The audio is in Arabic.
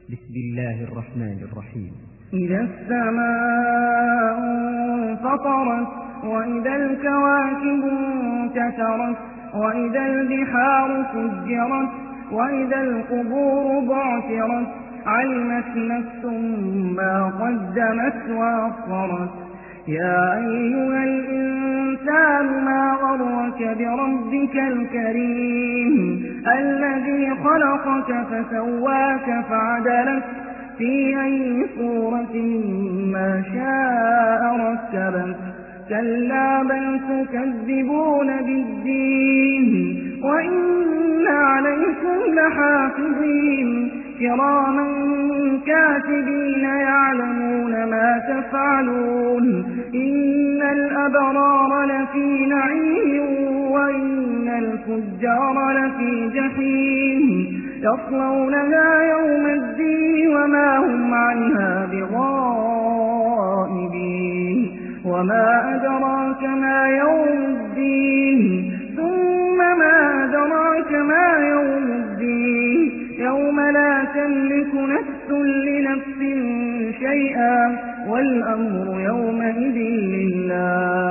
بسم الله الرحمن الرحيم. إذا السماء انفطرت وإذا الكواكب انتثرت وإذا البحار سجرت وإذا القبور بعثرت علمت نفس ما قدمت وأخرت. يا أيها الإنسان ما غرك بربك الكريم الذي خلقك فسواك فعدلك في أي صورة ما شاء ركبك. كلا بل تكذبون بالدين وإن عليكم لحافظين كراما كاتبين يعلمون ما تفعلون. إن الأبرار لفي نعيم وإن الفجار لفي جحيم يصلونها يوم الدين وما هم عنها بغائبين. وما أدراك ما يوم الدين ثم ما أدراك ما يوم الدين يوم لا تملك نفس لنفس شيئا والأمر يومئذ لله.